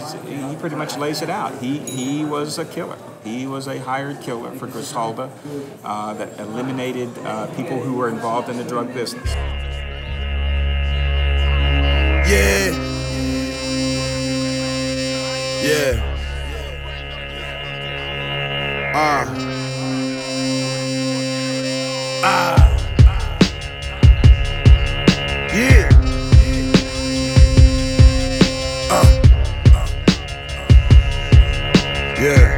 he pretty much lays it out. He was a killer. He was a hired killer for Griselda that eliminated people who were involved in the drug business. Yeah. Yeah. Yeah. Yeah.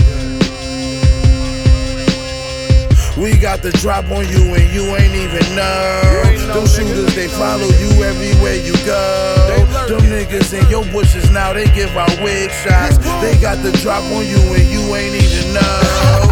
We got the drop on you and you ain't even know. Them shooters, they follow you everywhere you go. Them niggas in your bushes now, they give out wig shots. They got the drop on you and you ain't even know.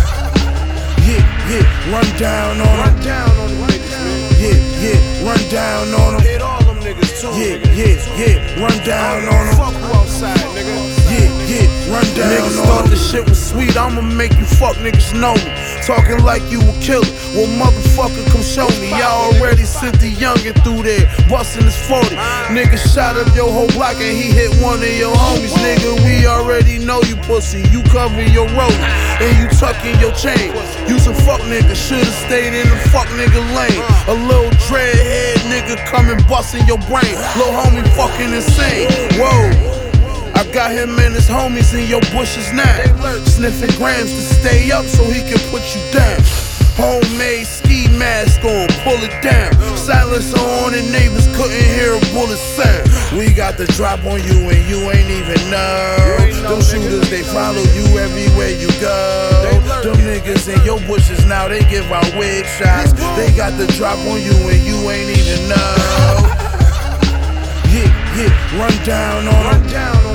Yeah, run down on them. Yeah, run down on them. Hit all them niggas too. Yeah, run down on them. Fuck you outside, nigga. Yeah, run down on them. Niggas thought this shit was sweet, I'ma make you fuck niggas know me. Talking like you a killer, well motherfucker come show me. Y'all already sent the youngin' through there, bustin' his 40. Nigga shot up your whole block and he hit one of your homies. Nigga, we already know you pussy, you cover your road and you tucking your chain. You some fuck nigga, should've stayed in the fuck nigga lane. A little dreadhead nigga coming bustin' your brain. Lil' homie fucking insane, whoa. I got him and his homies in your bushes now, sniffing grams to stay up so he can put you down. Homemade ski mask on, pull it down. Silencer on and neighbors couldn't hear a bullet sound. We got the drop on you and you ain't even know. Them shooters, they follow you everywhere you go. Them niggas in your bushes now, they give out wig shots. They got the drop on you and you ain't even know. Yeah, run down on them.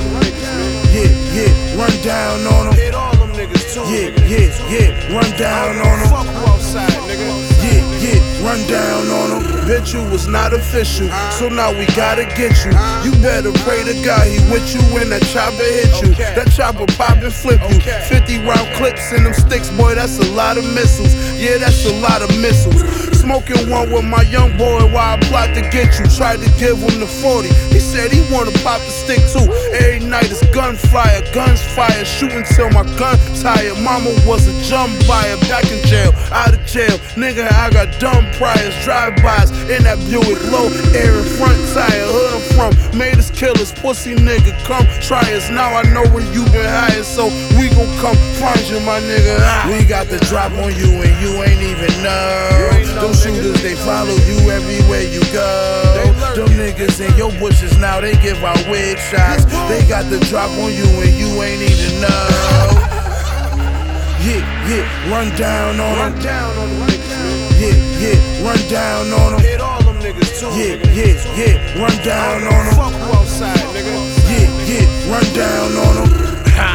Yeah, run down on them. Hit all them niggas too. Yeah, run down on them. Fuck you outside, nigga. Yeah, run down on them. Bet you was not official, so now we gotta get you. You better pray to God he with you when that chopper hit you. That chopper pop and flip you. 50 round clips in them sticks, boy, that's a lot of missiles. Yeah, that's a lot of missiles. Smoking one with my young boy while I plot to get you. Tried to give him the 40. He said he wanna pop the stick too. Every night it's gunfire, guns fire, shooting till my gun tired. Mama was a jump buyer, back in jail, out of jail. Nigga, I got dumb priors, drive-bys in that Buick, low air and front tire. Hood I'm from, made us killers, pussy nigga, come try us. Now I know where you been hiding, so we gon' come find you, my nigga. We got the drop on you and you ain't even know. Them shooters, they follow you everywhere you go. Them niggas in your bushes now, they give out wig shots. They got the drop on you and you ain't even know. Yeah, run down on them. Yeah, run down on them. Hit all them niggas too. Yeah, run down on them. Fuck you outside, nigga. Yeah, run down on them.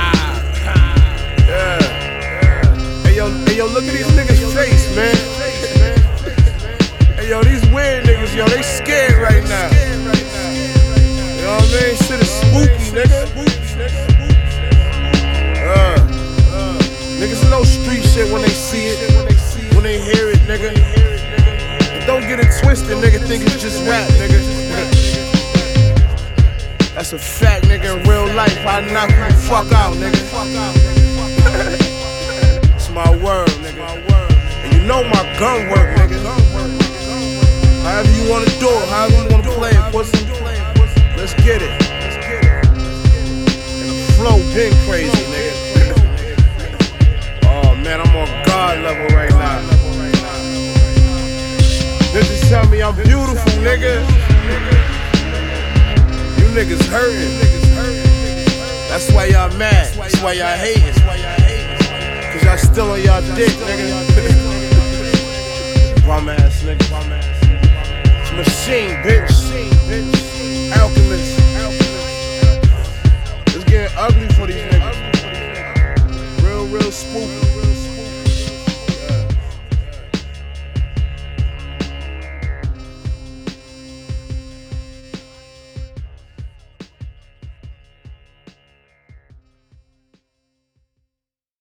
Yeah. Hey yo, look at these niggas' face, man. Hey yo, these weird niggas, yo, they scared right now. You know what I mean? Shit is spooky, nigga. Niggas know street shit when they see it, when they hear it, nigga. And don't get it twisted, nigga, think it's just rap, nigga. That's a fact, nigga, in real life. I knock you the fuck out, nigga. It's my word, nigga. And you know my gun work, nigga. However you wanna do it, however you wanna play it, pussy. Let's get it. And the flow been crazy, nigga. Oh man, I'm on God level right now. Niggas tell me I'm beautiful, nigga. You niggas hurting. That's why y'all mad. That's why y'all hating. Cause y'all still on y'all dick, nigga. Bum ass nigga. It's a machine, bitch.